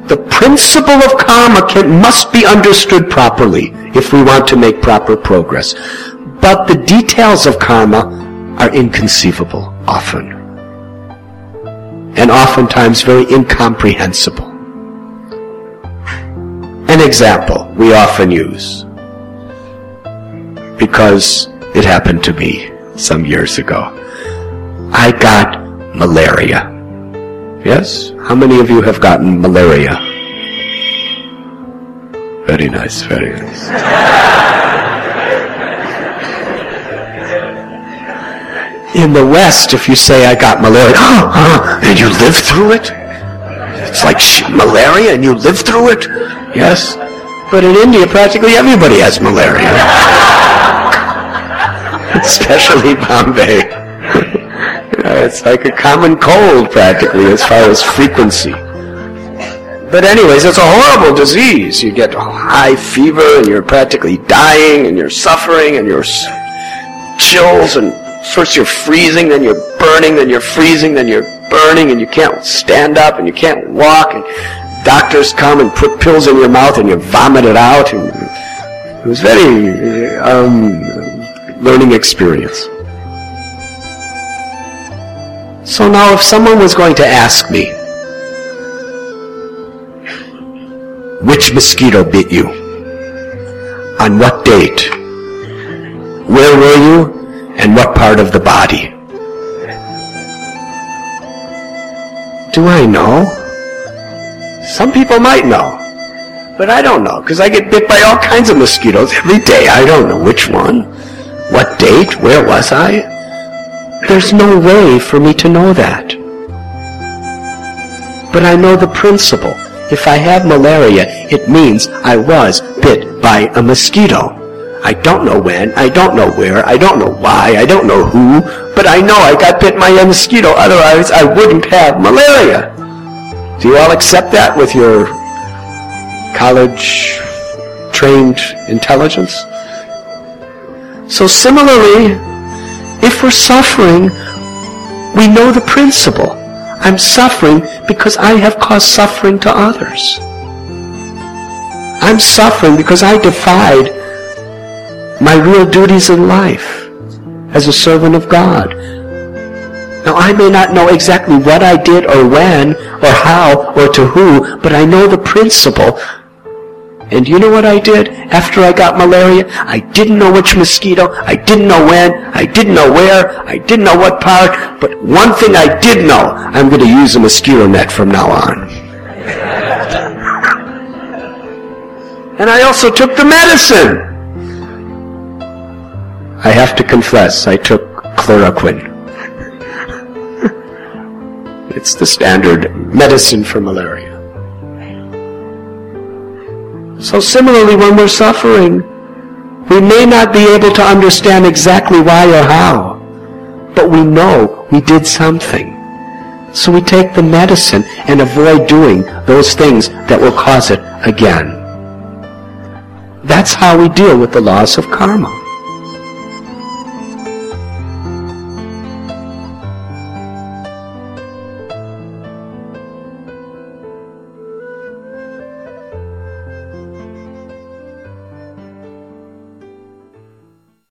The principle of karma must be understood properly if we want to make proper progress. But the details of karma are inconceivable often. And oftentimes very incomprehensible. An example we often use, because it happened to me some years ago. I got malaria. Yes? How many of you have gotten malaria? Very nice, very nice. In the West, if you say, I got malaria, and you live through it? It's like malaria and you live through it? Yes? But in India, practically everybody has malaria. Especially Bombay. It's like a common cold, practically, as far as frequency. But anyways, it's a horrible disease. You get high fever, and you're practically dying, and you're suffering, and you're chills, and first you're freezing, then you're burning, then you're freezing, then you're burning, and you can't stand up, and you can't walk, and doctors come and put pills in your mouth, and you vomit it out. And it was very learning experience. So now if someone was going to ask me, which mosquito bit you? On what date? Where were you? And what part of the body? Do I know? Some people might know. But I don't know, because I get bit by all kinds of mosquitoes every day. I don't know which one. What date? Where was I? There's no way for me to know that. But I know the principle. If I have malaria, it means I was bit by a mosquito. I don't know when, I don't know where, I don't know why, I don't know who, but I know I got bit by a mosquito, otherwise I wouldn't have malaria. Do you all accept that with your college-trained intelligence? So similarly, if we're suffering, we know the principle. I'm suffering because I have caused suffering to others. I'm suffering because I defied my real duties in life as a servant of God. Now, I may not know exactly what I did or when or how or to who, but I know the principle. And you know what I did after I got malaria? I didn't know which mosquito, I didn't know when, I didn't know where, I didn't know what part, but one thing I did know, I'm going to use a mosquito net from now on. And I also took the medicine. I have to confess, I took chloroquine. It's the standard medicine for malaria. So similarly, when we're suffering, we may not be able to understand exactly why or how, but we know we did something. So we take the medicine and avoid doing those things that will cause it again. That's how we deal with the laws of karma.